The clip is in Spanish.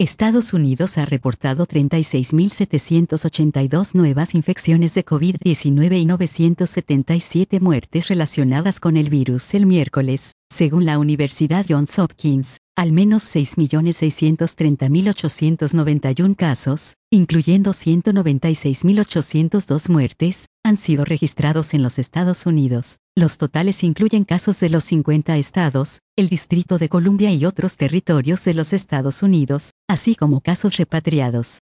Estados Unidos ha reportado 36.782 nuevas infecciones de COVID-19 y 977 muertes relacionadas con el virus el miércoles, según la Universidad Johns Hopkins. Al menos 6.630.891 casos, incluyendo 196.802 muertes, han sido registrados en los Estados Unidos. Los totales incluyen casos de los 50 estados, el Distrito de Columbia y otros territorios de los Estados Unidos, así como casos repatriados.